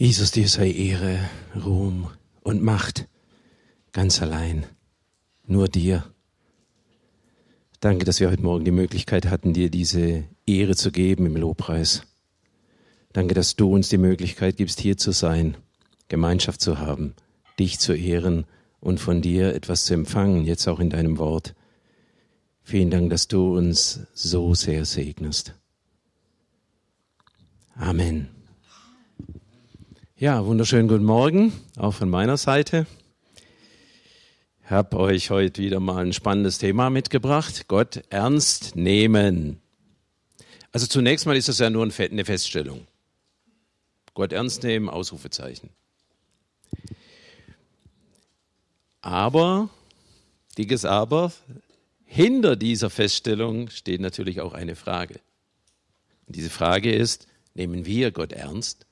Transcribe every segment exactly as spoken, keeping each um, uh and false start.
Jesus, dir sei Ehre, Ruhm und Macht, ganz allein, nur dir. Danke, dass wir heute Morgen die Möglichkeit hatten, dir diese Ehre zu geben im Lobpreis. Danke, dass du uns die Möglichkeit gibst, hier zu sein, Gemeinschaft zu haben, dich zu ehren und von dir etwas zu empfangen, jetzt auch in deinem Wort. Vielen Dank, dass du uns so sehr segnest. Amen. Ja, wunderschönen guten Morgen, auch von meiner Seite. Ich habe euch heute wieder mal ein spannendes Thema mitgebracht, Gott ernst nehmen. Also zunächst mal ist das ja nur eine Feststellung. Gott ernst nehmen, Ausrufezeichen. Aber, dickes Aber, hinter dieser Feststellung steht natürlich auch eine Frage. Und diese Frage ist, nehmen wir Gott ernst?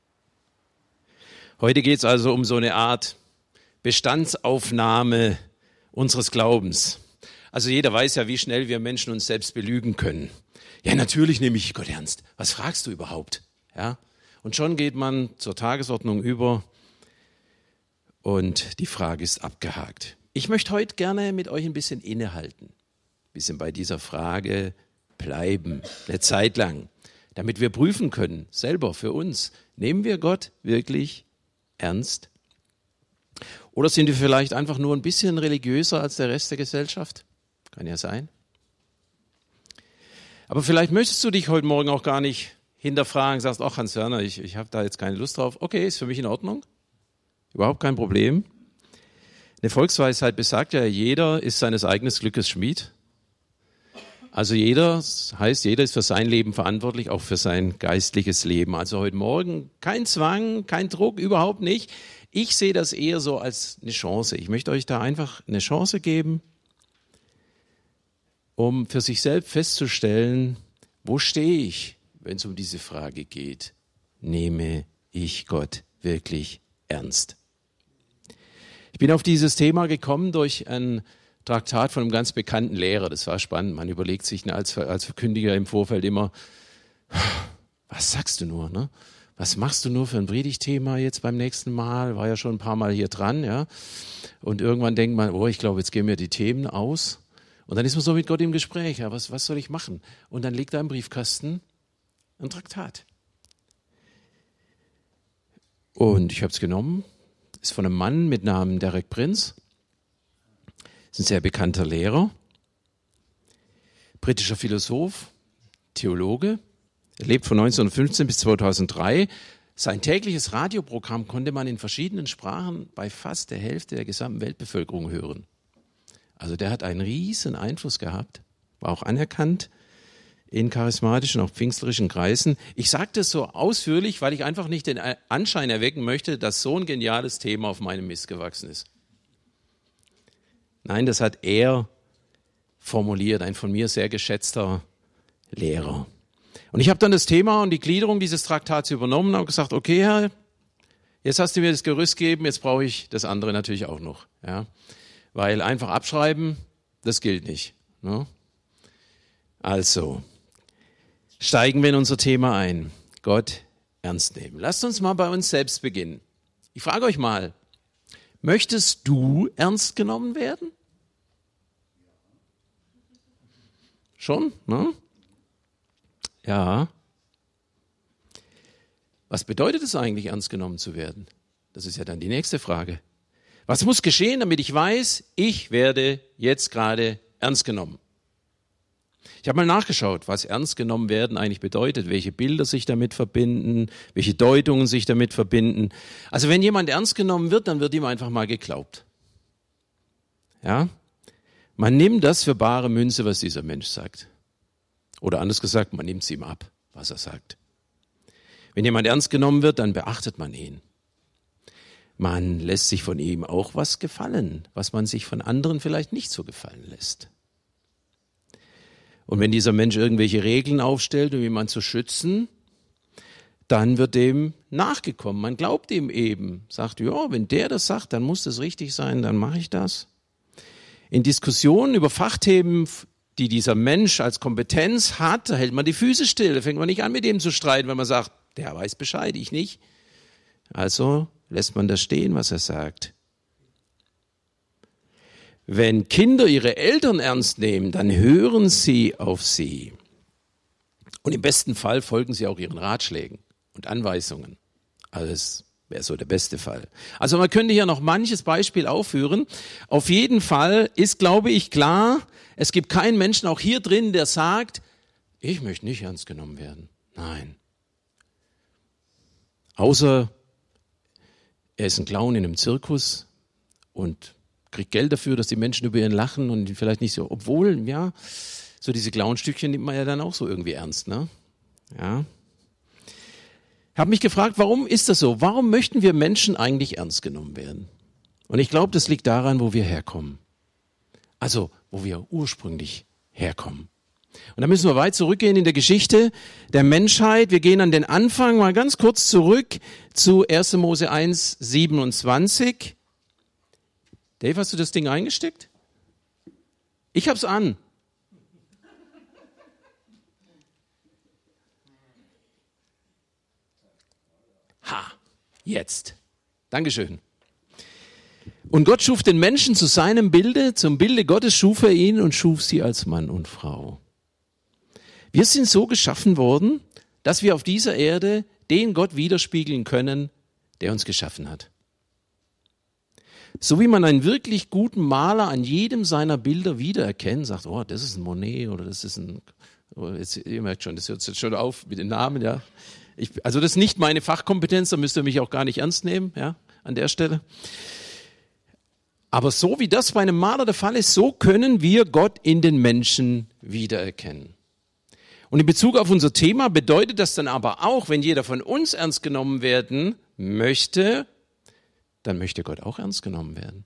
Heute geht es also um so eine Art Bestandsaufnahme unseres Glaubens. Also jeder weiß ja, wie schnell wir Menschen uns selbst belügen können. Ja, natürlich nehme ich Gott ernst. Was fragst du überhaupt? Ja? Und schon geht man zur Tagesordnung über und die Frage ist abgehakt. Ich möchte heute gerne mit euch ein bisschen innehalten, ein bisschen bei dieser Frage bleiben, eine Zeit lang, damit wir prüfen können, selber für uns, nehmen wir Gott wirklich ernst? Oder sind wir vielleicht einfach nur ein bisschen religiöser als der Rest der Gesellschaft? Kann ja sein. Aber vielleicht möchtest du dich heute Morgen auch gar nicht hinterfragen, sagst, ach Hans-Werner, ich, ich habe da jetzt keine Lust drauf. Okay, ist für mich in Ordnung. Überhaupt kein Problem. Eine Volksweisheit besagt ja, jeder ist seines eigenen Glückes Schmied. Also jeder, das heißt, jeder ist für sein Leben verantwortlich, auch für sein geistliches Leben. Also heute Morgen kein Zwang, kein Druck, überhaupt nicht. Ich sehe das eher so als eine Chance. Ich möchte euch da einfach eine Chance geben, um für sich selbst festzustellen, wo stehe ich, wenn es um diese Frage geht. Nehme ich Gott wirklich ernst? Ich bin auf dieses Thema gekommen durch ein Traktat von einem ganz bekannten Lehrer. Das war spannend. Man überlegt sich als, als Verkündiger im Vorfeld immer, was sagst du nur, ne? Was machst du nur für ein Predigtthema jetzt beim nächsten Mal? War ja schon ein paar Mal hier dran, ja. Und irgendwann denkt man, oh, ich glaube, jetzt gehen mir die Themen aus. Und dann ist man so mit Gott im Gespräch. Ja, was, was soll ich machen? Und dann liegt da im Briefkasten ein Traktat. Und ich habe es genommen. Ist von einem Mann mit Namen Derek Prince. Ist ein sehr bekannter Lehrer, britischer Philosoph, Theologe. Er lebt von neunzehnhundertfünfzehn bis zweitausenddrei. Sein tägliches Radioprogramm konnte man in verschiedenen Sprachen bei fast der Hälfte der gesamten Weltbevölkerung hören. Also der hat einen riesen Einfluss gehabt, war auch anerkannt in charismatischen, auch pfingstlerischen Kreisen. Ich sage das so ausführlich, weil ich einfach nicht den Anschein erwecken möchte, dass so ein geniales Thema auf meinem Mist gewachsen ist. Nein, das hat er formuliert, ein von mir sehr geschätzter Lehrer. Und ich habe dann das Thema und die Gliederung dieses Traktats übernommen und gesagt, okay, Herr, jetzt hast du mir das Gerüst gegeben, jetzt brauche ich das andere natürlich auch noch. Ja? Weil einfach abschreiben, das gilt nicht. Ne? Also, steigen wir in unser Thema ein. Gott ernst nehmen. Lasst uns mal bei uns selbst beginnen. Ich frage euch mal, möchtest du ernst genommen werden? Schon, ne? Ja. Was bedeutet es eigentlich, ernst genommen zu werden? Das ist ja dann die nächste Frage. Was muss geschehen, damit ich weiß, ich werde jetzt gerade ernst genommen? Ich habe mal nachgeschaut, was ernst genommen werden eigentlich bedeutet, welche Bilder sich damit verbinden, welche Deutungen sich damit verbinden. Also wenn jemand ernst genommen wird, dann wird ihm einfach mal geglaubt. Ja? Man nimmt das für bare Münze, was dieser Mensch sagt. Oder anders gesagt, man nimmt es ihm ab, was er sagt. Wenn jemand ernst genommen wird, dann beachtet man ihn. Man lässt sich von ihm auch was gefallen, was man sich von anderen vielleicht nicht so gefallen lässt. Und wenn dieser Mensch irgendwelche Regeln aufstellt, um jemanden zu schützen, dann wird dem nachgekommen. Man glaubt ihm eben, sagt, ja, wenn der das sagt, dann muss das richtig sein, dann mache ich das. In Diskussionen über Fachthemen, die dieser Mensch als Kompetenz hat, da hält man die Füße still. Da fängt man nicht an, mit dem zu streiten, wenn man sagt, der weiß Bescheid, ich nicht. Also lässt man das stehen, was er sagt. Wenn Kinder ihre Eltern ernst nehmen, dann hören sie auf sie. Und im besten Fall folgen sie auch ihren Ratschlägen und Anweisungen. Also das wäre so der beste Fall. Also man könnte hier noch manches Beispiel aufführen. Auf jeden Fall ist, glaube ich, klar, es gibt keinen Menschen auch hier drin, der sagt, ich möchte nicht ernst genommen werden. Nein. Außer er ist ein Clown in einem Zirkus und kriegt Geld dafür, dass die Menschen über ihn lachen und ihn vielleicht nicht so, obwohl, ja, so diese Clownstückchen nimmt man ja dann auch so irgendwie ernst, ne? Ja. Ich habe mich gefragt, warum ist das so? Warum möchten wir Menschen eigentlich ernst genommen werden? Und ich glaube, das liegt daran, wo wir herkommen. Also, wo wir ursprünglich herkommen. Und da müssen wir weit zurückgehen in der Geschichte der Menschheit. Wir gehen an den Anfang mal ganz kurz zurück zu erster Mose eins, siebenundzwanzig. Dave, hast du das Ding eingesteckt? Ich hab's an. Ha, jetzt. Dankeschön. Und Gott schuf den Menschen zu seinem Bilde, zum Bilde Gottes schuf er ihn und schuf sie als Mann und Frau. Wir sind so geschaffen worden, dass wir auf dieser Erde den Gott widerspiegeln können, der uns geschaffen hat. So wie man einen wirklich guten Maler an jedem seiner Bilder wiedererkennt, sagt, oh, das ist ein Monet oder das ist ein, oh, jetzt, ihr merkt schon, das hört jetzt schon auf mit den Namen, ja. Ich, also das ist nicht meine Fachkompetenz, da müsst ihr mich auch gar nicht ernst nehmen, ja, an der Stelle. Aber so wie das bei einem Maler der Fall ist, so können wir Gott in den Menschen wiedererkennen. Und in Bezug auf unser Thema bedeutet das dann aber auch, wenn jeder von uns ernst genommen werden möchte, dann möchte Gott auch ernst genommen werden.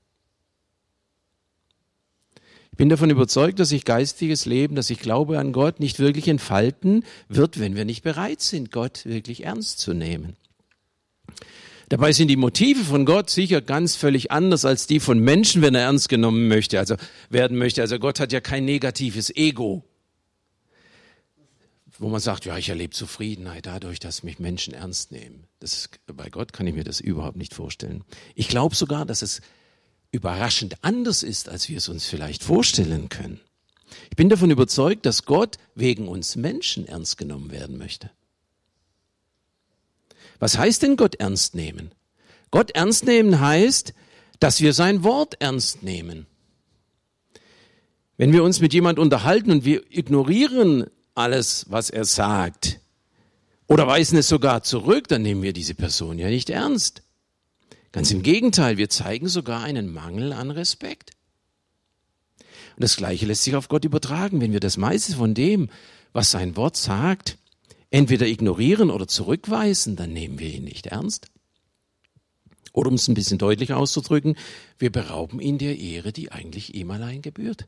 Ich bin davon überzeugt, dass sich geistiges Leben, dass sich Glaube an Gott nicht wirklich entfalten wird, wenn wir nicht bereit sind, Gott wirklich ernst zu nehmen. Dabei sind die Motive von Gott sicher ganz völlig anders als die von Menschen, wenn er ernst genommen möchte, also werden möchte. Also Gott hat ja kein negatives Ego, wo man sagt, ja, ich erlebe Zufriedenheit dadurch, dass mich Menschen ernst nehmen. Das ist, bei Gott kann ich mir das überhaupt nicht vorstellen. Ich glaube sogar, dass es überraschend anders ist, als wir es uns vielleicht vorstellen können. Ich bin davon überzeugt, dass Gott wegen uns Menschen ernst genommen werden möchte. Was heißt denn Gott ernst nehmen? Gott ernst nehmen heißt, dass wir sein Wort ernst nehmen. Wenn wir uns mit jemand unterhalten und wir ignorieren alles, was er sagt, oder weisen es sogar zurück, dann nehmen wir diese Person ja nicht ernst. Ganz im Gegenteil, wir zeigen sogar einen Mangel an Respekt. Und das Gleiche lässt sich auf Gott übertragen. Wenn wir das meiste von dem, was sein Wort sagt, entweder ignorieren oder zurückweisen, dann nehmen wir ihn nicht ernst. Oder um es ein bisschen deutlicher auszudrücken, wir berauben ihn der Ehre, die eigentlich ihm allein gebührt.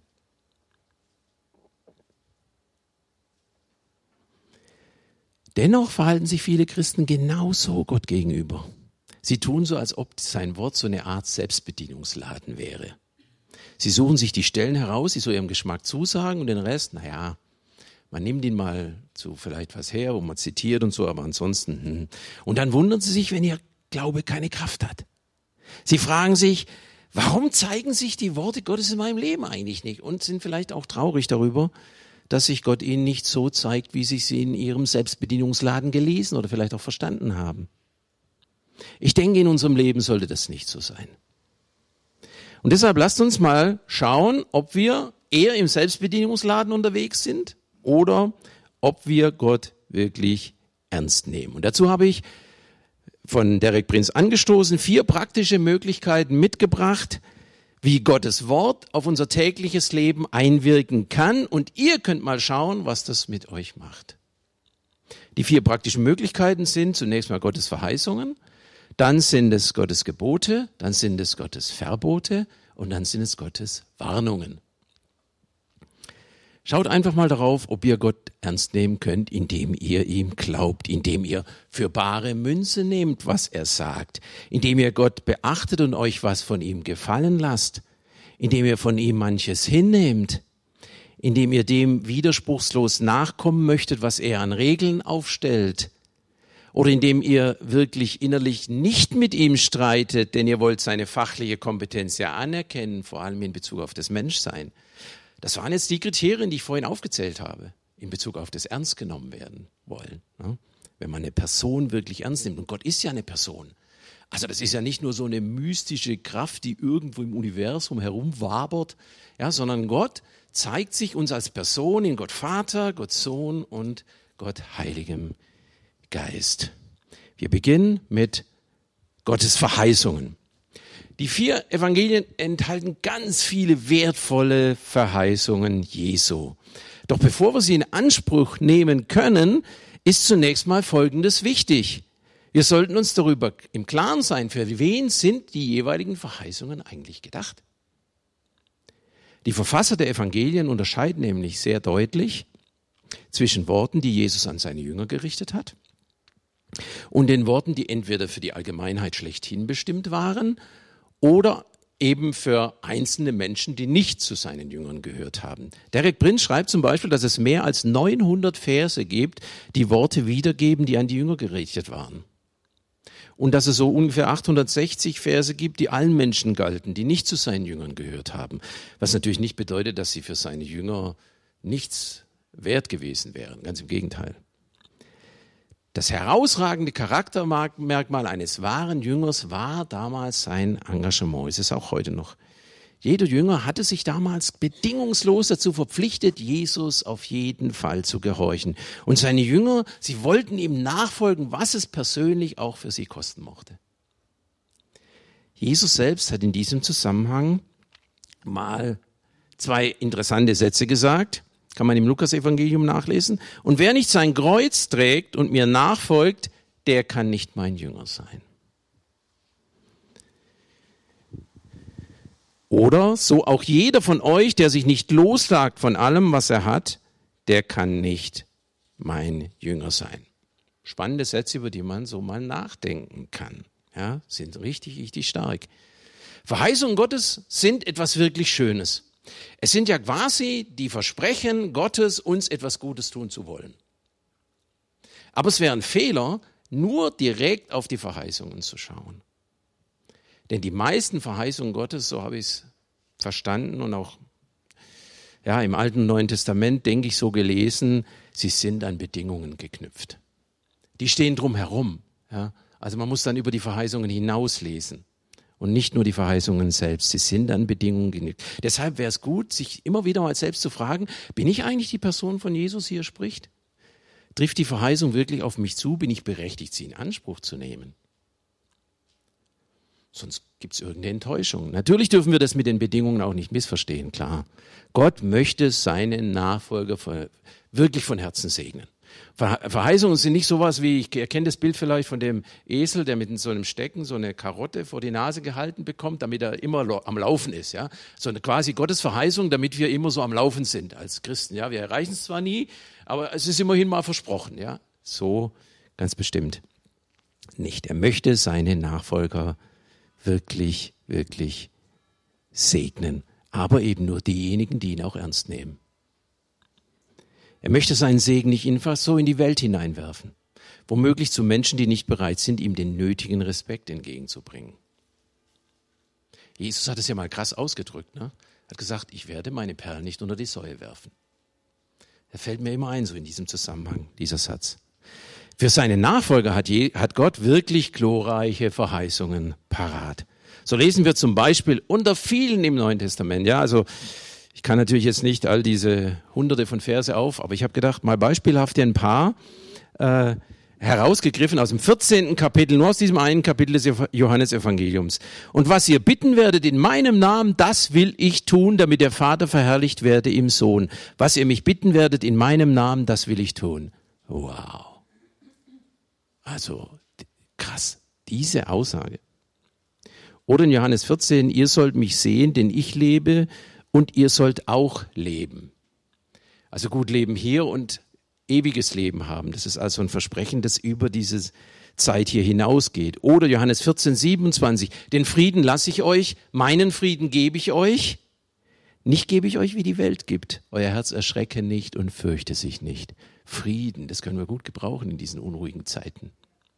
Dennoch verhalten sich viele Christen genauso Gott gegenüber. Sie tun so, als ob sein Wort so eine Art Selbstbedienungsladen wäre. Sie suchen sich die Stellen heraus, die so ihrem Geschmack zusagen und den Rest, naja, man nimmt ihn mal zu vielleicht was her, wo man zitiert und so, aber ansonsten, hm. Und dann wundern sie sich, wenn ihr Glaube keine Kraft hat. Sie fragen sich, warum zeigen sich die Worte Gottes in meinem Leben eigentlich nicht? Und sind vielleicht auch traurig darüber, dass sich Gott ihnen nicht so zeigt, wie sie sie in ihrem Selbstbedienungsladen gelesen oder vielleicht auch verstanden haben. Ich denke, in unserem Leben sollte das nicht so sein. Und deshalb lasst uns mal schauen, ob wir eher im Selbstbedienungsladen unterwegs sind oder ob wir Gott wirklich ernst nehmen. Und dazu habe ich von Derek Prinz angestoßen vier praktische Möglichkeiten mitgebracht, wie Gottes Wort auf unser tägliches Leben einwirken kann. Und ihr könnt mal schauen, was das mit euch macht. Die vier praktischen Möglichkeiten sind zunächst mal Gottes Verheißungen, dann sind es Gottes Gebote, dann sind es Gottes Verbote und dann sind es Gottes Warnungen. Schaut einfach mal darauf, ob ihr Gott ernst nehmen könnt, indem ihr ihm glaubt, indem ihr für bare Münze nehmt, was er sagt, indem ihr Gott beachtet und euch was von ihm gefallen lasst, indem ihr von ihm manches hinnehmt, indem ihr dem widerspruchslos nachkommen möchtet, was er an Regeln aufstellt, oder indem ihr wirklich innerlich nicht mit ihm streitet, denn ihr wollt seine fachliche Kompetenz ja anerkennen, vor allem in Bezug auf das Menschsein. Das waren jetzt die Kriterien, die ich vorhin aufgezählt habe, in Bezug auf das ernst genommen werden wollen. Ne? Wenn man eine Person wirklich ernst nimmt, und Gott ist ja eine Person. Also das ist ja nicht nur so eine mystische Kraft, die irgendwo im Universum herumwabert, ja, sondern Gott zeigt sich uns als Person in Gott Vater, Gott Sohn und Gott Heiligem Geist. Wir beginnen mit Gottes Verheißungen. Die vier Evangelien enthalten ganz viele wertvolle Verheißungen Jesu. Doch bevor wir sie in Anspruch nehmen können, ist zunächst mal Folgendes wichtig. Wir sollten uns darüber im Klaren sein, für wen sind die jeweiligen Verheißungen eigentlich gedacht. Die Verfasser der Evangelien unterscheiden nämlich sehr deutlich zwischen Worten, die Jesus an seine Jünger gerichtet hat, und den Worten, die entweder für die Allgemeinheit schlechthin bestimmt waren oder eben für einzelne Menschen, die nicht zu seinen Jüngern gehört haben. Derek Prinz schreibt zum Beispiel, dass es mehr als neunhundert Verse gibt, die Worte wiedergeben, die an die Jünger gerichtet waren. Und dass es so ungefähr achthundertsechzig Verse gibt, die allen Menschen galten, die nicht zu seinen Jüngern gehört haben. Was natürlich nicht bedeutet, dass sie für seine Jünger nichts wert gewesen wären. Ganz im Gegenteil. Das herausragende Charaktermerkmal eines wahren Jüngers war damals sein Engagement. Es ist auch heute noch. Jeder Jünger hatte sich damals bedingungslos dazu verpflichtet, Jesus auf jeden Fall zu gehorchen. Und seine Jünger, sie wollten ihm nachfolgen, was es persönlich auch für sie kosten mochte. Jesus selbst hat in diesem Zusammenhang mal zwei interessante Sätze gesagt. Kann man im Lukas-Evangelium nachlesen. Und wer nicht sein Kreuz trägt und mir nachfolgt, der kann nicht mein Jünger sein. Oder so auch jeder von euch, der sich nicht lossagt von allem, was er hat, der kann nicht mein Jünger sein. Spannende Sätze, über die man so mal nachdenken kann. Ja, sind richtig, richtig stark. Verheißungen Gottes sind etwas wirklich Schönes. Es sind ja quasi die Versprechen Gottes, uns etwas Gutes tun zu wollen. Aber es wäre ein Fehler, nur direkt auf die Verheißungen zu schauen. Denn die meisten Verheißungen Gottes, so habe ich es verstanden und auch ja, im Alten und Neuen Testament, denke ich, so gelesen, sie sind an Bedingungen geknüpft. Die stehen drum herum. Ja? Also man muss dann über die Verheißungen hinauslesen. Und nicht nur die Verheißungen selbst, sie sind an Bedingungen geknüpft. Deshalb wäre es gut, sich immer wieder mal selbst zu fragen, bin ich eigentlich die Person, von Jesus hier spricht? Trifft die Verheißung wirklich auf mich zu? Bin ich berechtigt, sie in Anspruch zu nehmen? Sonst gibt es irgendeine Enttäuschung. Natürlich dürfen wir das mit den Bedingungen auch nicht missverstehen, klar. Gott möchte seinen Nachfolger wirklich von Herzen segnen. Verheißungen sind nicht sowas wie, ich erkenne das Bild vielleicht von dem Esel, der mit so einem Stecken so eine Karotte vor die Nase gehalten bekommt, damit er immer am Laufen ist. Ja? So eine quasi Gottes Verheißung, damit wir immer so am Laufen sind als Christen. Ja? Wir erreichen es zwar nie, aber es ist immerhin mal versprochen. Ja? So ganz bestimmt nicht. Er möchte seine Nachfolger wirklich, wirklich segnen, aber eben nur diejenigen, die ihn auch ernst nehmen. Er möchte seinen Segen nicht einfach so in die Welt hineinwerfen, womöglich zu Menschen, die nicht bereit sind, ihm den nötigen Respekt entgegenzubringen. Jesus hat es ja mal krass ausgedrückt, ne? Er hat gesagt, ich werde meine Perlen nicht unter die Säue werfen. Er fällt mir immer ein, so in diesem Zusammenhang, dieser Satz. Für seine Nachfolger hat, je, hat Gott wirklich glorreiche Verheißungen parat. So lesen wir zum Beispiel unter vielen im Neuen Testament, ja, also ich kann natürlich jetzt nicht all diese hunderte von Verse auf, aber ich habe gedacht, mal beispielhaft ein paar äh, herausgegriffen aus dem vierzehnten Kapitel, nur aus diesem einen Kapitel des Johannesevangeliums. Und was ihr bitten werdet in meinem Namen, das will ich tun, damit der Vater verherrlicht werde im Sohn. Was ihr mich bitten werdet in meinem Namen, das will ich tun. Wow. Also krass, diese Aussage. Oder in Johannes vierzehn, ihr sollt mich sehen, denn ich lebe, und ihr sollt auch leben. Also gut leben hier und ewiges Leben haben. Das ist also ein Versprechen, das über diese Zeit hier hinausgeht. Oder Johannes vierzehn, siebenundzwanzig. Den Frieden lasse ich euch, meinen Frieden gebe ich euch. Nicht gebe ich euch, wie die Welt gibt. Euer Herz erschrecke nicht und fürchte sich nicht. Frieden, das können wir gut gebrauchen in diesen unruhigen Zeiten.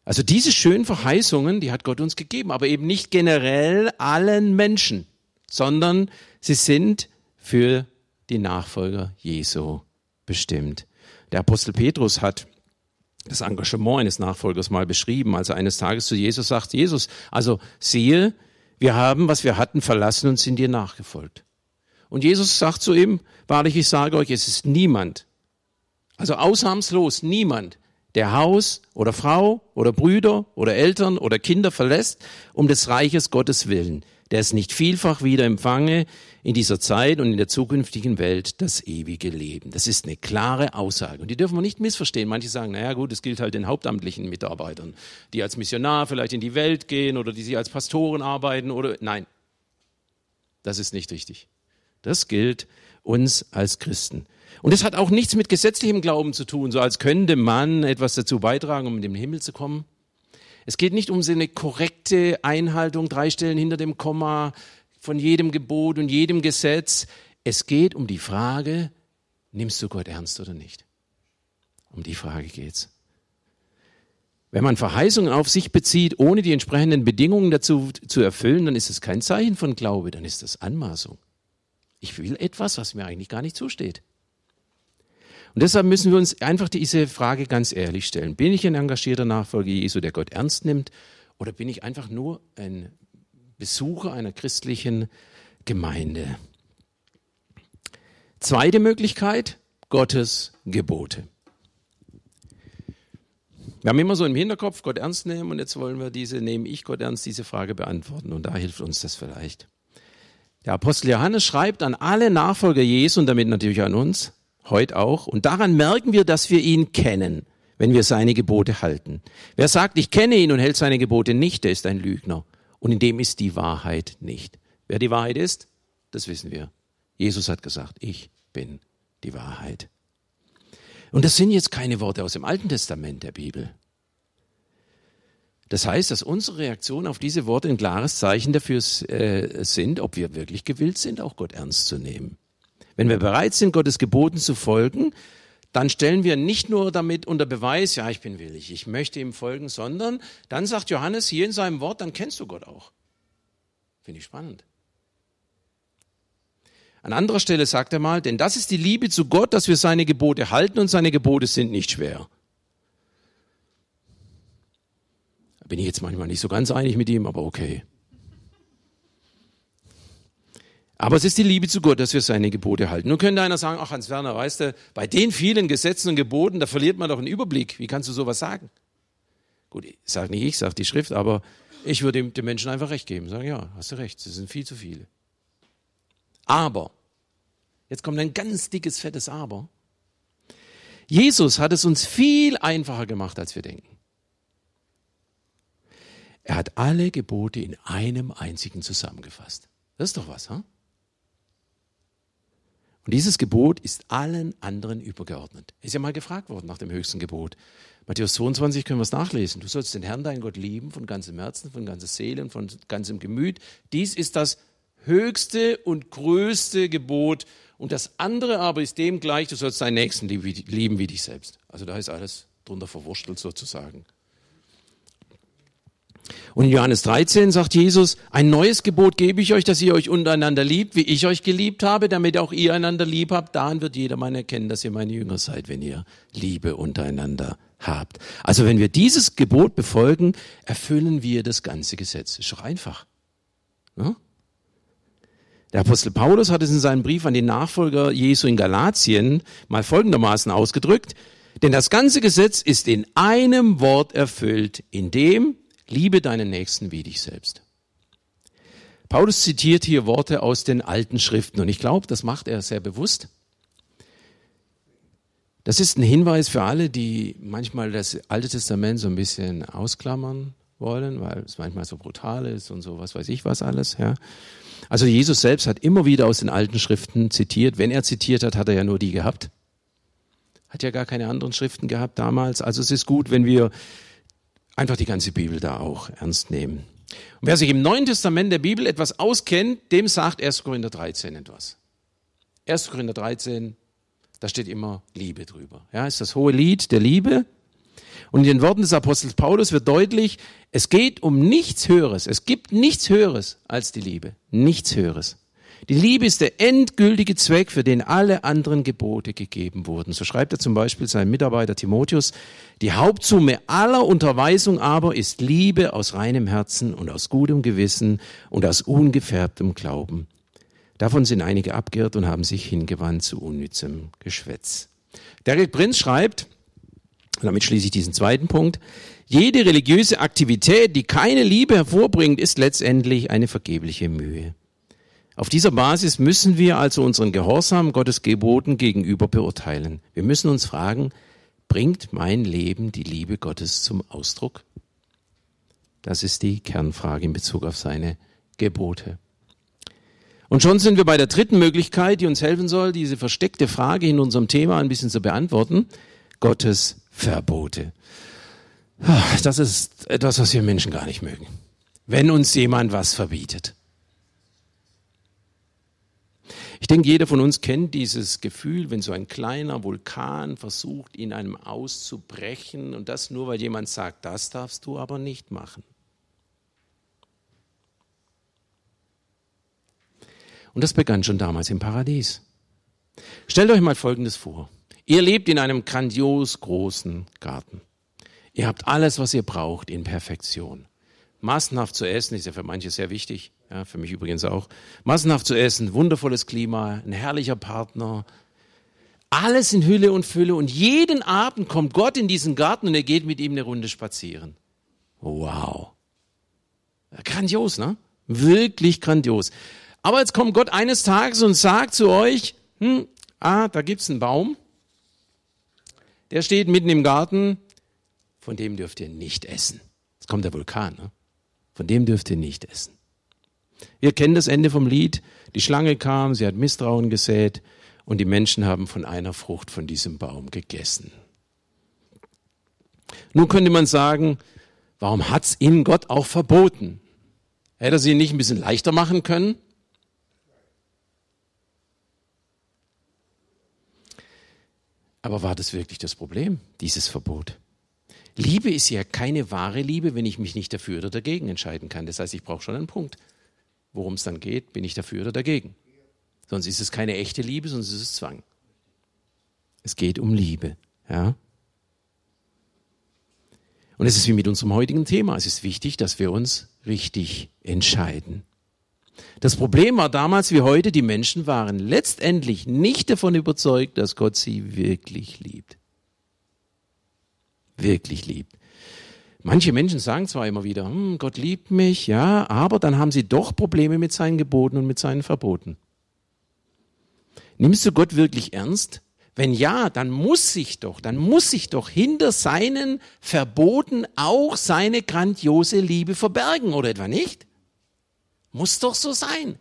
Also diese schönen Verheißungen, die hat Gott uns gegeben, aber eben nicht generell allen Menschen, sondern sie sind für die Nachfolger Jesu bestimmt. Der Apostel Petrus hat das Engagement eines Nachfolgers mal beschrieben, als er eines Tages zu Jesus sagt, Jesus, also siehe, wir haben, was wir hatten, verlassen und sind dir nachgefolgt. Und Jesus sagt zu ihm, wahrlich, ich sage euch, es ist niemand, also ausnahmslos niemand, der Haus oder Frau oder Brüder oder Eltern oder Kinder verlässt, um des Reiches Gottes willen, der es nicht vielfach wieder empfange in dieser Zeit und in der zukünftigen Welt das ewige Leben. Das ist eine klare Aussage. Und die dürfen wir nicht missverstehen. Manche sagen, naja gut, es gilt halt den hauptamtlichen Mitarbeitern, die als Missionar vielleicht in die Welt gehen oder die sie als Pastoren arbeiten oder, nein. Das ist nicht richtig. Das gilt uns als Christen. Und es hat auch nichts mit gesetzlichem Glauben zu tun, so als könnte man etwas dazu beitragen, um in den Himmel zu kommen. Es geht nicht um so eine korrekte Einhaltung, drei Stellen hinter dem Komma, von jedem Gebot und jedem Gesetz. Es geht um die Frage, nimmst du Gott ernst oder nicht? Um die Frage geht's. Wenn man Verheißungen auf sich bezieht, ohne die entsprechenden Bedingungen dazu zu erfüllen, dann ist es kein Zeichen von Glaube, dann ist das Anmaßung. Ich will etwas, was mir eigentlich gar nicht zusteht. Und deshalb müssen wir uns einfach diese Frage ganz ehrlich stellen. Bin ich ein engagierter Nachfolger Jesu, der Gott ernst nimmt, oder bin ich einfach nur ein Besucher einer christlichen Gemeinde? Zweite Möglichkeit, Gottes Gebote. Wir haben immer so im Hinterkopf, Gott ernst nehmen, und jetzt wollen wir diese, nehme ich Gott ernst, diese Frage beantworten, und da hilft uns das vielleicht. Der Apostel Johannes schreibt an alle Nachfolger Jesu und damit natürlich an uns, heute auch. Und daran merken wir, dass wir ihn kennen, wenn wir seine Gebote halten. Wer sagt, ich kenne ihn und hält seine Gebote nicht, der ist ein Lügner. Und in dem ist die Wahrheit nicht. Wer die Wahrheit ist, das wissen wir. Jesus hat gesagt, ich bin die Wahrheit. Und das sind jetzt keine Worte aus dem Alten Testament der Bibel. Das heißt, dass unsere Reaktionen auf diese Worte ein klares Zeichen dafür äh, sind, ob wir wirklich gewillt sind, auch Gott ernst zu nehmen. Wenn wir bereit sind, Gottes Geboten zu folgen, dann stellen wir nicht nur damit unter Beweis, ja, ich bin willig, ich möchte ihm folgen, sondern dann sagt Johannes hier in seinem Wort, dann kennst du Gott auch. Finde ich spannend. An anderer Stelle sagt er mal, denn das ist die Liebe zu Gott, dass wir seine Gebote halten und seine Gebote sind nicht schwer. Da bin ich jetzt manchmal nicht so ganz einig mit ihm, aber okay. Aber es ist die Liebe zu Gott, dass wir seine Gebote halten. Nun könnte einer sagen, ach Hans Werner, weißt du, bei den vielen Gesetzen und Geboten, da verliert man doch einen Überblick. Wie kannst du sowas sagen? Gut, sag nicht ich, sagt die Schrift, aber ich würde dem, dem Menschen einfach recht geben. Sagen, ja, hast du recht, es sind viel zu viele. Aber, jetzt kommt ein ganz dickes, fettes Aber. Jesus hat es uns viel einfacher gemacht, als wir denken. Er hat alle Gebote in einem einzigen zusammengefasst. Das ist doch was, hm? Und dieses Gebot ist allen anderen übergeordnet. Er ist ja mal gefragt worden nach dem höchsten Gebot. Matthäus zweiundzwanzig können wir es nachlesen. Du sollst den Herrn, deinen Gott, lieben, von ganzem Herzen, von ganzer Seele und von ganzem Gemüt. Dies ist das höchste und größte Gebot. Und das andere aber ist dem gleich, du sollst deinen Nächsten lieben wie dich selbst. Also da ist alles drunter verwurstelt sozusagen. Und in Johannes dreizehn sagt Jesus, ein neues Gebot gebe ich euch, dass ihr euch untereinander liebt, wie ich euch geliebt habe, damit auch ihr einander lieb habt. Daran wird jedermann erkennen, dass ihr meine Jünger seid, wenn ihr Liebe untereinander habt. Also wenn wir dieses Gebot befolgen, erfüllen wir das ganze Gesetz. Ist doch einfach. Ja? Der Apostel Paulus hat es in seinem Brief an die Nachfolger Jesu in Galatien mal folgendermaßen ausgedrückt, denn das ganze Gesetz ist in einem Wort erfüllt, in dem liebe deinen Nächsten wie dich selbst. Paulus zitiert hier Worte aus den alten Schriften und ich glaube, das macht er sehr bewusst. Das ist ein Hinweis für alle, die manchmal das Alte Testament so ein bisschen ausklammern wollen, weil es manchmal so brutal ist und so was weiß ich was alles. Ja. Also Jesus selbst hat immer wieder aus den alten Schriften zitiert. Wenn er zitiert hat, hat er ja nur die gehabt. Hat ja gar keine anderen Schriften gehabt damals. Also es ist gut, wenn wir einfach die ganze Bibel da auch ernst nehmen. Und wer sich im Neuen Testament der Bibel etwas auskennt, dem sagt erster Korinther dreizehn etwas. erster Korinther dreizehn, da steht immer Liebe drüber. Ja, ist das hohe Lied der Liebe. Und in den Worten des Apostels Paulus wird deutlich, es geht um nichts Höheres. Es gibt nichts Höheres als die Liebe. Nichts Höheres. Die Liebe ist der endgültige Zweck, für den alle anderen Gebote gegeben wurden. So schreibt er zum Beispiel seinem Mitarbeiter Timotheus, die Hauptsumme aller Unterweisung aber ist Liebe aus reinem Herzen und aus gutem Gewissen und aus ungefärbtem Glauben. Davon sind einige abgeirrt und haben sich hingewandt zu unnützem Geschwätz. Derek Prinz schreibt, und damit schließe ich diesen zweiten Punkt, jede religiöse Aktivität, die keine Liebe hervorbringt, ist letztendlich eine vergebliche Mühe. Auf dieser Basis müssen wir also unseren Gehorsam Gottes Geboten gegenüber beurteilen. Wir müssen uns fragen, bringt mein Leben die Liebe Gottes zum Ausdruck? Das ist die Kernfrage in Bezug auf seine Gebote. Und schon sind wir bei der dritten Möglichkeit, die uns helfen soll, diese versteckte Frage in unserem Thema ein bisschen zu beantworten. Gottes Verbote. Das ist etwas, was wir Menschen gar nicht mögen. Wenn uns jemand was verbietet. Ich denke, jeder von uns kennt dieses Gefühl, wenn so ein kleiner Vulkan versucht, in einem auszubrechen und das nur, weil jemand sagt, das darfst du aber nicht machen. Und das begann schon damals im Paradies. Stellt euch mal Folgendes vor. Ihr lebt in einem grandios großen Garten. Ihr habt alles, was ihr braucht, in Perfektion. Massenhaft zu essen ist ja für manche sehr wichtig, ja, für mich übrigens auch. Massenhaft zu essen, wundervolles Klima, ein herrlicher Partner. Alles in Hülle und Fülle und jeden Abend kommt Gott in diesen Garten und er geht mit ihm eine Runde spazieren. Wow. Grandios, ne? Wirklich grandios. Aber jetzt kommt Gott eines Tages und sagt zu euch, hm, ah, da gibt's einen Baum, der steht mitten im Garten, von dem dürft ihr nicht essen. Jetzt kommt der Vulkan, ne? Von dem dürft ihr nicht essen. Wir kennen das Ende vom Lied. Die Schlange kam, sie hat Misstrauen gesät und die Menschen haben von einer Frucht von diesem Baum gegessen. Nun könnte man sagen, warum hat's ihnen Gott auch verboten? Hätte er sie nicht ein bisschen leichter machen können? Aber war das wirklich das Problem, dieses Verbot? Liebe ist ja keine wahre Liebe, wenn ich mich nicht dafür oder dagegen entscheiden kann. Das heißt, ich brauche schon einen Punkt. Worum es dann geht, bin ich dafür oder dagegen. Sonst ist es keine echte Liebe, sonst ist es Zwang. Es geht um Liebe. Ja? Und es ist wie mit unserem heutigen Thema. Es ist wichtig, dass wir uns richtig entscheiden. Das Problem war damals wie heute, die Menschen waren letztendlich nicht davon überzeugt, dass Gott sie wirklich liebt. Wirklich liebt. Manche Menschen sagen zwar immer wieder, hm, Gott liebt mich, ja, aber dann haben sie doch Probleme mit seinen Geboten und mit seinen Verboten. Nimmst du Gott wirklich ernst? Wenn ja, dann muss sich doch, dann muss sich doch hinter seinen Verboten auch seine grandiose Liebe verbergen, oder etwa nicht? Muss doch so sein.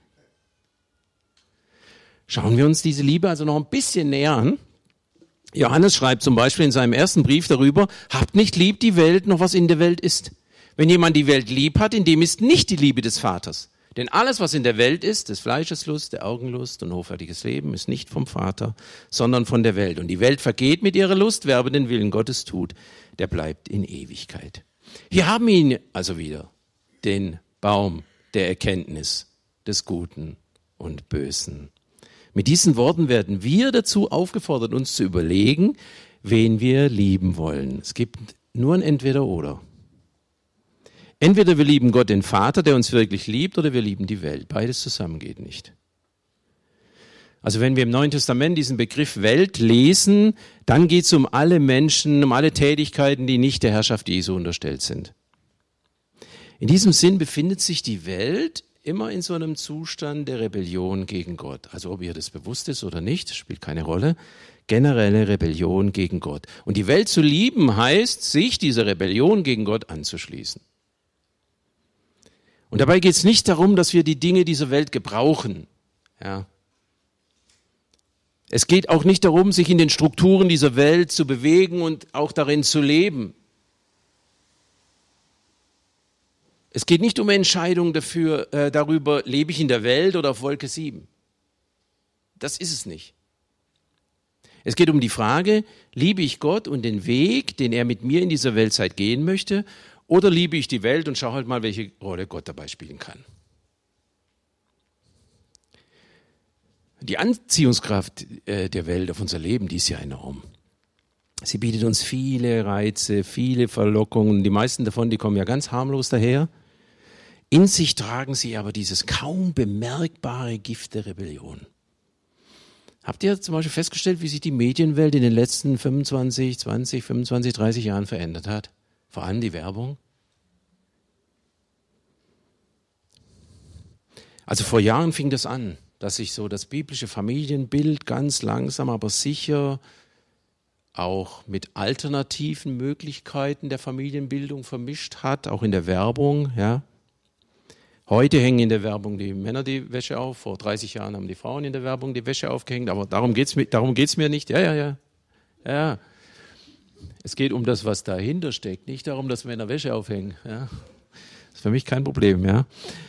Schauen wir uns diese Liebe also noch ein bisschen näher an. Johannes schreibt zum Beispiel in seinem ersten Brief darüber, habt nicht lieb die Welt, noch was in der Welt ist. Wenn jemand die Welt lieb hat, in dem ist nicht die Liebe des Vaters. Denn alles, was in der Welt ist, des Fleisches Lust, der Augenlust und hoffärtiges Leben, ist nicht vom Vater, sondern von der Welt. Und die Welt vergeht mit ihrer Lust, wer aber den Willen Gottes tut, der bleibt in Ewigkeit. Hier haben wir ihn also wieder, den Baum der Erkenntnis des Guten und Bösen. Mit diesen Worten werden wir dazu aufgefordert, uns zu überlegen, wen wir lieben wollen. Es gibt nur ein Entweder-Oder. Entweder wir lieben Gott, den Vater, der uns wirklich liebt, oder wir lieben die Welt. Beides zusammen geht nicht. Also wenn wir im Neuen Testament diesen Begriff Welt lesen, dann geht es um alle Menschen, um alle Tätigkeiten, die nicht der Herrschaft Jesu unterstellt sind. In diesem Sinn befindet sich die Welt immer in so einem Zustand der Rebellion gegen Gott. Also ob ihr das bewusst ist oder nicht, spielt keine Rolle. Generelle Rebellion gegen Gott. Und die Welt zu lieben heißt, sich dieser Rebellion gegen Gott anzuschließen. Und dabei geht es nicht darum, dass wir die Dinge dieser Welt gebrauchen. Ja. Es geht auch nicht darum, sich in den Strukturen dieser Welt zu bewegen und auch darin zu leben. Es geht nicht um Entscheidungen dafür, äh, darüber, lebe ich in der Welt oder auf Wolke sieben. Das ist es nicht. Es geht um die Frage, liebe ich Gott und den Weg, den er mit mir in dieser Weltzeit gehen möchte, oder liebe ich die Welt und schaue halt mal, welche Rolle Gott dabei spielen kann. Die Anziehungskraft äh, der Welt auf unser Leben, die ist ja enorm. Sie bietet uns viele Reize, viele Verlockungen. Die meisten davon, die kommen ja ganz harmlos daher. In sich tragen sie aber dieses kaum bemerkbare Gift der Rebellion. Habt ihr zum Beispiel festgestellt, wie sich die Medienwelt in den letzten fünfundzwanzig, zwanzig, fünfundzwanzig, dreißig Jahren verändert hat? Vor allem die Werbung. Also vor Jahren fing das an, dass sich so das biblische Familienbild ganz langsam, aber sicher auch mit alternativen Möglichkeiten der Familienbildung vermischt hat, auch in der Werbung. Ja. Heute hängen in der Werbung die Männer die Wäsche auf, vor dreißig Jahren haben die Frauen in der Werbung die Wäsche aufgehängt, aber darum geht's mir, darum geht's mir nicht. Ja, ja, ja. Ja. Es geht um das, was dahinter steckt, nicht darum, dass Männer Wäsche aufhängen. Ja. Das ist für mich kein Problem. Ja.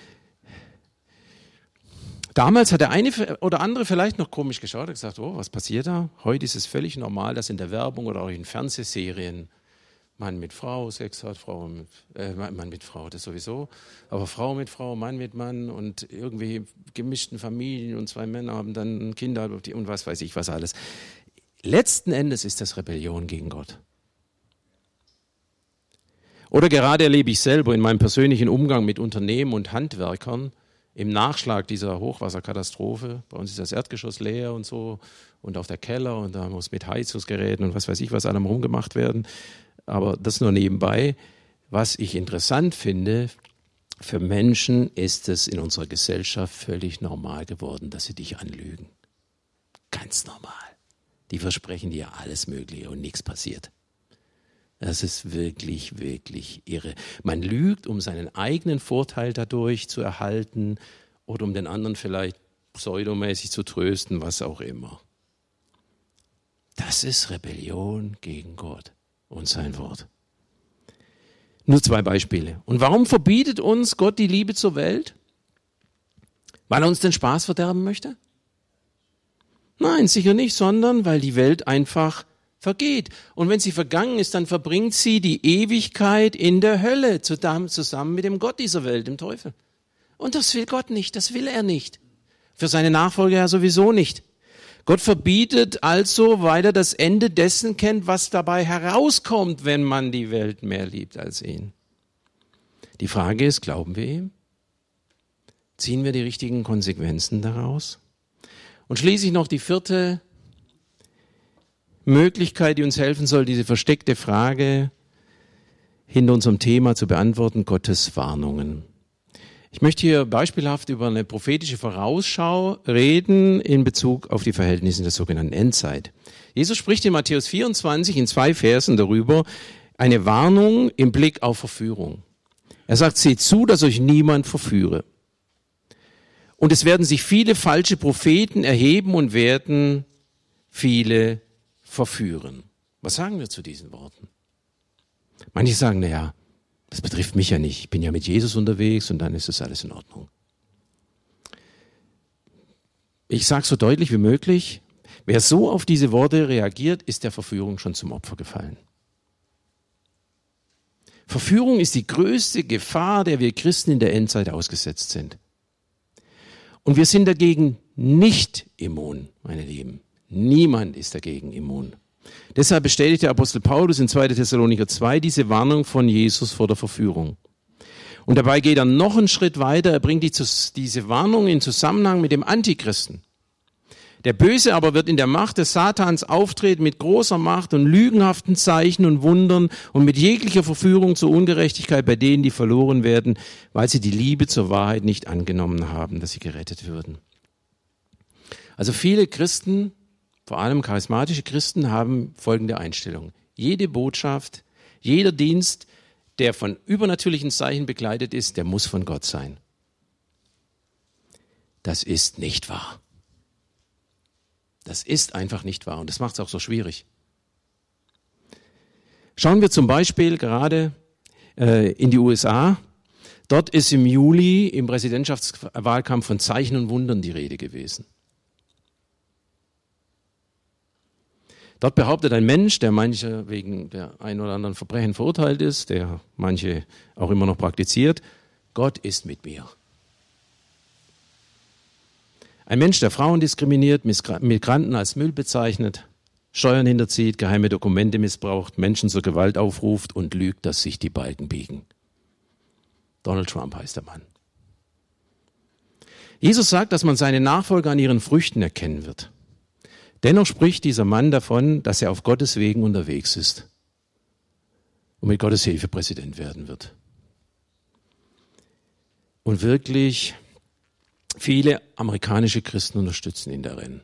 Damals hat der eine oder andere vielleicht noch komisch geschaut und gesagt, oh, was passiert da? Heute ist es völlig normal, dass in der Werbung oder auch in Fernsehserien Mann mit Frau Sex hat, Frau mit, äh, Mann mit Frau, das sowieso, aber Frau mit Frau, Mann mit Mann und irgendwie gemischten Familien und zwei Männer haben dann Kinder und was weiß ich was alles. Letzten Endes ist das Rebellion gegen Gott. Oder gerade erlebe ich selber in meinem persönlichen Umgang mit Unternehmen und Handwerkern im Nachschlag dieser Hochwasserkatastrophe. Bei uns ist das Erdgeschoss leer und so und auch der Keller und da muss mit Heizungsgeräten und was weiß ich was allem rumgemacht werden. Aber das nur nebenbei. Was ich interessant finde, für Menschen ist es in unserer Gesellschaft völlig normal geworden, dass sie dich anlügen. Ganz normal. Die versprechen dir alles Mögliche und nichts passiert. Das ist wirklich, wirklich irre. Man lügt, um seinen eigenen Vorteil dadurch zu erhalten oder um den anderen vielleicht pseudomäßig zu trösten, was auch immer. Das ist Rebellion gegen Gott und sein Wort. Nur zwei Beispiele. Und warum verbietet uns Gott die Liebe zur Welt? Weil er uns den Spaß verderben möchte? Nein, sicher nicht, sondern weil die Welt einfach vergeht. Und wenn sie vergangen ist, dann verbringt sie die Ewigkeit in der Hölle, zusammen mit dem Gott dieser Welt, dem Teufel. Und das will Gott nicht, das will er nicht. Für seine Nachfolger ja sowieso nicht. Gott verbietet also, weil er das Ende dessen kennt, was dabei herauskommt, wenn man die Welt mehr liebt als ihn. Die Frage ist, glauben wir ihm? Ziehen wir die richtigen Konsequenzen daraus? Und schließlich noch die vierte Möglichkeit, die uns helfen soll, diese versteckte Frage hinter unserem Thema zu beantworten, Gottes Warnungen. Ich möchte hier beispielhaft über eine prophetische Vorausschau reden in Bezug auf die Verhältnisse der sogenannten Endzeit. Jesus spricht in Matthäus vierundzwanzig in zwei Versen darüber, eine Warnung im Blick auf Verführung. Er sagt, seht zu, dass euch niemand verführe. Und es werden sich viele falsche Propheten erheben und werden viele verführen. Was sagen wir zu diesen Worten? Manche sagen, naja, das betrifft mich ja nicht. Ich bin ja mit Jesus unterwegs und dann ist das alles in Ordnung. Ich sage so deutlich wie möglich, wer so auf diese Worte reagiert, ist der Verführung schon zum Opfer gefallen. Verführung ist die größte Gefahr, der wir Christen in der Endzeit ausgesetzt sind. Und wir sind dagegen nicht immun, meine Lieben. Niemand ist dagegen immun. Deshalb bestätigt der Apostel Paulus in zweiter Thessalonicher zwei diese Warnung von Jesus vor der Verführung. Und dabei geht er noch einen Schritt weiter. Er bringt diese Warnung in Zusammenhang mit dem Antichristen. Der Böse aber wird in der Macht des Satans auftreten mit großer Macht und lügenhaften Zeichen und Wundern und mit jeglicher Verführung zur Ungerechtigkeit bei denen, die verloren werden, weil sie die Liebe zur Wahrheit nicht angenommen haben, dass sie gerettet würden. Also viele Christen, vor allem charismatische Christen, haben folgende Einstellung. Jede Botschaft, jeder Dienst, der von übernatürlichen Zeichen begleitet ist, der muss von Gott sein. Das ist nicht wahr. Das ist einfach nicht wahr und das macht es auch so schwierig. Schauen wir zum Beispiel gerade äh, in die U S A. Dort ist im Juli im Präsidentschaftswahlkampf von Zeichen und Wundern die Rede gewesen. Dort behauptet ein Mensch, der manche wegen der ein oder anderen Verbrechen verurteilt ist, der manche auch immer noch praktiziert, Gott ist mit mir. Ein Mensch, der Frauen diskriminiert, Migranten als Müll bezeichnet, Steuern hinterzieht, geheime Dokumente missbraucht, Menschen zur Gewalt aufruft und lügt, dass sich die Balken biegen. Donald Trump heißt der Mann. Jesus sagt, dass man seine Nachfolger an ihren Früchten erkennen wird. Dennoch spricht dieser Mann davon, dass er auf Gottes Wegen unterwegs ist und mit Gottes Hilfe Präsident werden wird. Und wirklich viele amerikanische Christen unterstützen ihn darin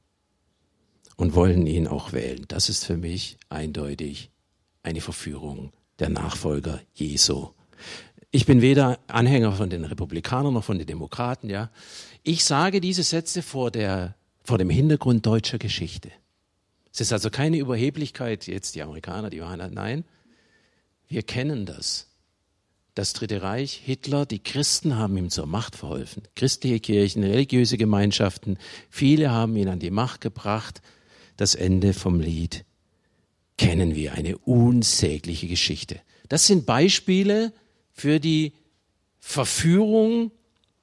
und wollen ihn auch wählen. Das ist für mich eindeutig eine Verführung der Nachfolger Jesu. Ich bin weder Anhänger von den Republikanern noch von den Demokraten. Ja, ich sage diese Sätze vor der vor dem Hintergrund deutscher Geschichte. Es ist also keine Überheblichkeit, jetzt die Amerikaner, die waren, nein, wir kennen das. Das Dritte Reich, Hitler, die Christen haben ihm zur Macht verholfen. Christliche Kirchen, religiöse Gemeinschaften, viele haben ihn an die Macht gebracht. Das Ende vom Lied kennen wir, eine unsägliche Geschichte. Das sind Beispiele für die Verführung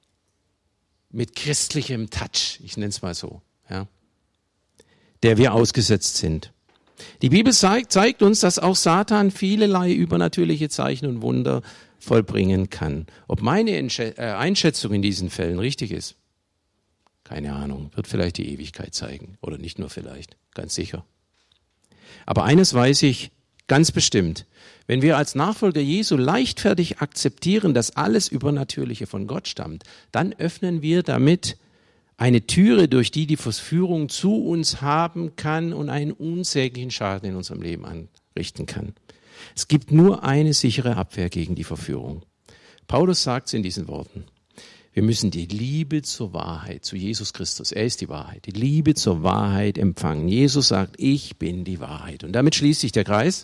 mit christlichem Touch, ich nenne es mal so, ja, der wir ausgesetzt sind. Die Bibel zeigt, zeigt uns, dass auch Satan vielerlei übernatürliche Zeichen und Wunder vollbringen kann. Ob meine Einschätzung in diesen Fällen richtig ist, keine Ahnung, wird vielleicht die Ewigkeit zeigen. Oder nicht nur vielleicht, ganz sicher. Aber eines weiß ich ganz bestimmt. Wenn wir als Nachfolger Jesu leichtfertig akzeptieren, dass alles Übernatürliche von Gott stammt, dann öffnen wir damit eine Türe, durch die die Verführung zu uns haben kann und einen unsäglichen Schaden in unserem Leben anrichten kann. Es gibt nur eine sichere Abwehr gegen die Verführung. Paulus sagt es in diesen Worten. Wir müssen die Liebe zur Wahrheit, zu Jesus Christus, er ist die Wahrheit, die Liebe zur Wahrheit empfangen. Jesus sagt, ich bin die Wahrheit. Und damit schließt sich der Kreis.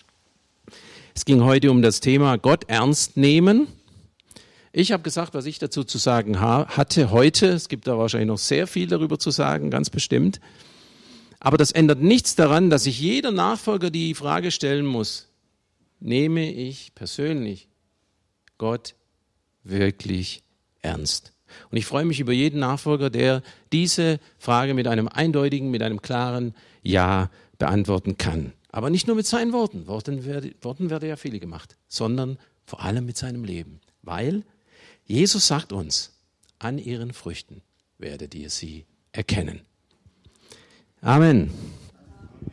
Es ging heute um das Thema Gott ernst nehmen. Ich habe gesagt, was ich dazu zu sagen hatte heute. Es gibt da wahrscheinlich noch sehr viel darüber zu sagen, ganz bestimmt. Aber das ändert nichts daran, dass sich jeder Nachfolger die Frage stellen muss, nehme ich persönlich Gott wirklich ernst? Und ich freue mich über jeden Nachfolger, der diese Frage mit einem eindeutigen, mit einem klaren Ja beantworten kann. Aber nicht nur mit seinen Worten, Worten werde, Worten werde ja viele gemacht, sondern vor allem mit seinem Leben. Weil Jesus sagt uns, an ihren Früchten werdet ihr sie erkennen. Amen.